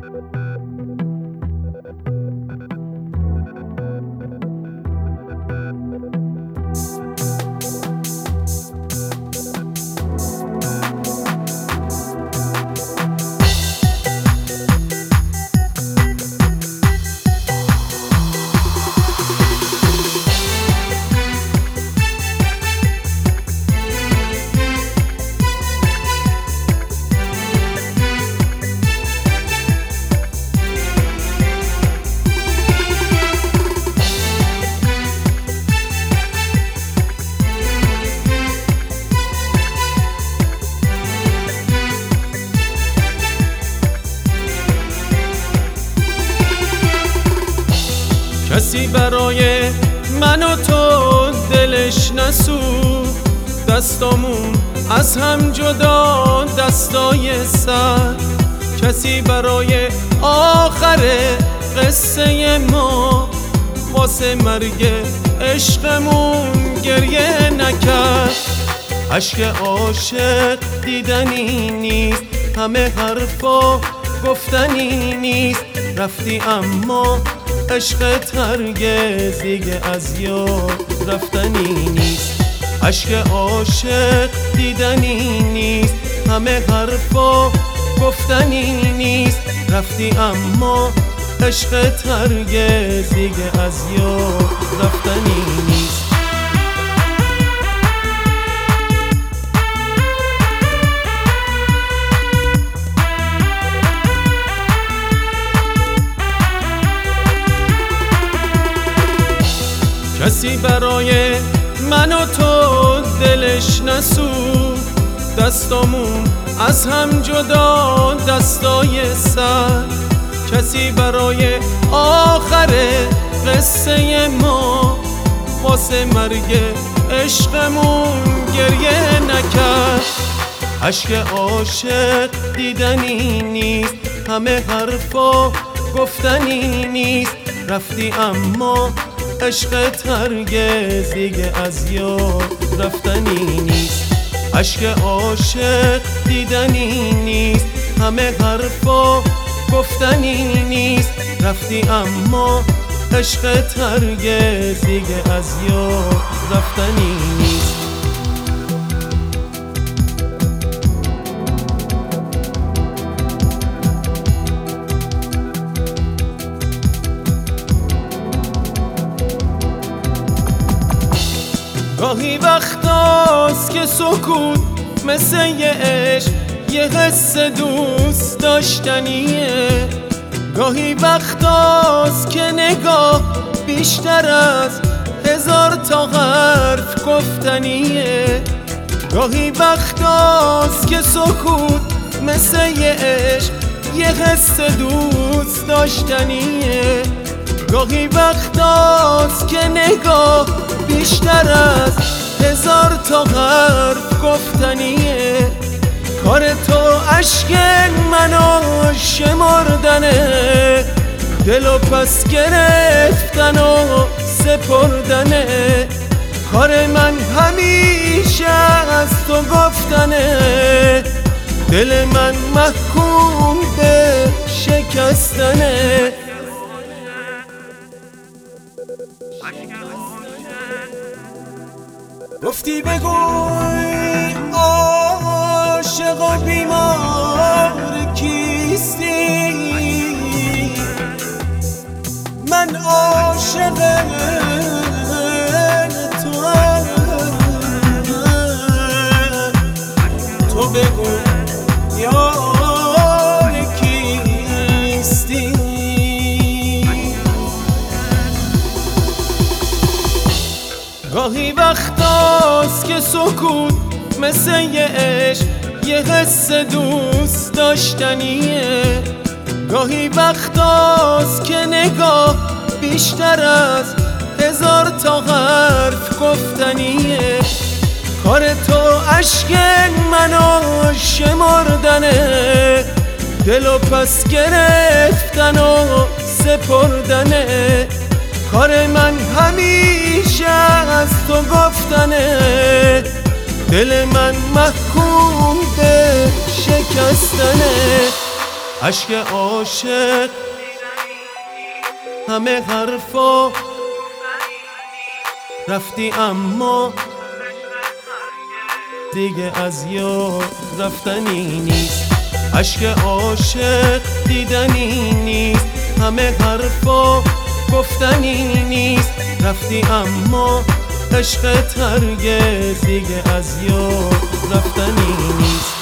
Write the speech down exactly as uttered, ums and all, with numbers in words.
کسی برای من و تو دلش نسوخت، دستامون از هم جدا دستای سر. کسی برای آخر قصه ما واسه مرگ عشقمون گریه نکرد. اشک عاشق دیدنی نیست، همه حرفا گفتنی نیست. رفتی اما عشقت هرگز دیگه از یاد رفتنی نیست. اشک عاشق دیدنی نیست، همه حرفا گفتنی نیست. رفتی اما عشقت هرگز دیگه از یاد رفتنی نیست. کسی برای من و تو دلش نسوخت، دستامون از هم جدا دستای سر. کسی برای آخر قصه ما واسه مرگ عشقمون گریه نکرد. اشک عاشق دیدنی نیست، همه حرفا گفتنی نیست. رفتی اما عشقت هرگز دیگه از یاد رفتنی نیست. اشک عاشق دیدنی نیست، همه حرفا گفتنی نیست. رفتی اما عشقت هرگز دیگه از یاد رفتنی نیست. گاهی وقتاست که سکوت مثل یه عشق، یه حس دوست داشتنیه. گاهی وقتاست که نگاه بیشتر از هزار تا حرف گفتنیه. گاهی وقتاست که سکوت مثل یه عشق، یه حس دوست داشتنیه. گاهی وقتاست که نگاه بیشتر از هزار تا حرف گفتنیه. کار تو اشک منو شمردنه، دلو پس گرفتن و سپردنه. کار من همیشه از تو گفتنه، دل من محکوم به شکستنه. گفتی بگوی عاشق و بیمار کیستی، من عاشق توام. تو بگو یار کیستی. گاهی وقتاست که سکوت مثل یه عشق، یه حس دوست داشتنیه. گاهی وقتاست که نگاه بیشتر از هزار تا حرف گفتنیه. کار تو اشک منو شمردنه، دلو پس گرفتن و سپردنه. کار من همیشه از تو گفتنه، دل من محکوم به شکستنه. عشق عاشق همه حرفا رفتی اما دیگه از یاد رفتنی نیست. عشق عاشق دیدنی نیست، همه حرفا گفتنی نیست. رفتی اما عشقت هرگز دیگه از یاد رفتنی نیست.